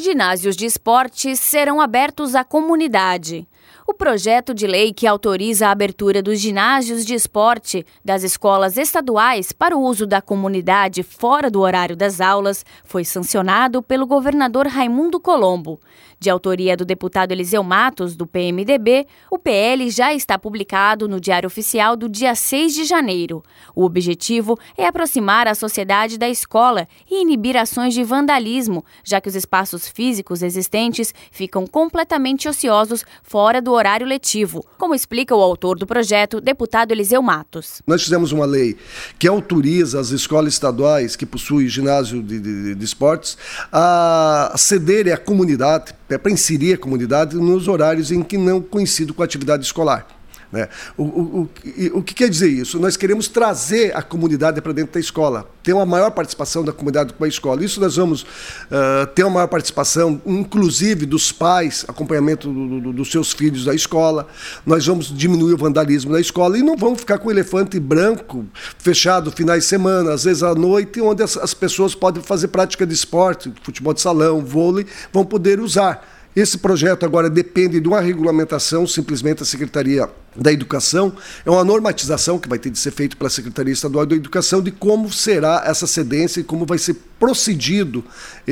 Ginásios de esportes serão abertos à comunidade. O projeto de lei que autoriza a abertura dos ginásios de esporte das escolas estaduais para o uso da comunidade fora do horário das aulas foi sancionado pelo governador Raimundo Colombo. De autoria do deputado Eliseu Matos, do PMDB, o PL já está publicado no Diário Oficial do dia 6 de janeiro. O objetivo é aproximar a sociedade da escola e inibir ações de vandalismo, já que os espaços físicos existentes ficam completamente ociosos fora do horário letivo, como explica o autor do projeto, deputado Eliseu Matos. Nós fizemos uma lei que autoriza as escolas estaduais que possuem ginásio de esportes a cederem à comunidade, para inserir a comunidade nos horários em que não coincide com a atividade escolar. Né? O que quer dizer isso? Nós queremos trazer a comunidade para dentro da escola, ter uma maior participação da comunidade com a escola. Isso nós vamos ter uma maior participação, inclusive dos pais, acompanhamento dos seus filhos da escola. Nós vamos diminuir o vandalismo na escola e não vamos ficar com o elefante branco fechado finais de semana, às vezes à noite, onde as pessoas podem fazer prática de esporte, futebol de salão, vôlei, vão poder usar. Esse projeto agora depende de uma regulamentação, simplesmente da Secretaria da Educação. É uma normatização que vai ter de ser feita pela Secretaria Estadual da Educação de como será essa cedência e como vai ser procedido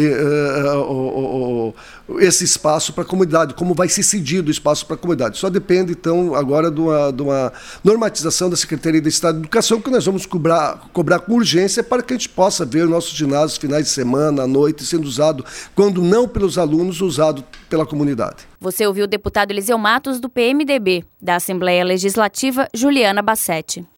esse espaço para a comunidade, como vai ser cedido o espaço para a comunidade. Só depende, então, agora de uma normatização da Secretaria de Estado da Educação, que nós vamos cobrar com urgência para que a gente possa ver nossos ginásios finais de semana, à noite, sendo usado, quando não pelos alunos, usado pela comunidade. Você ouviu o deputado Eliseu Matos, do PMDB, da Assembleia Legislativa, Juliana Bassetti.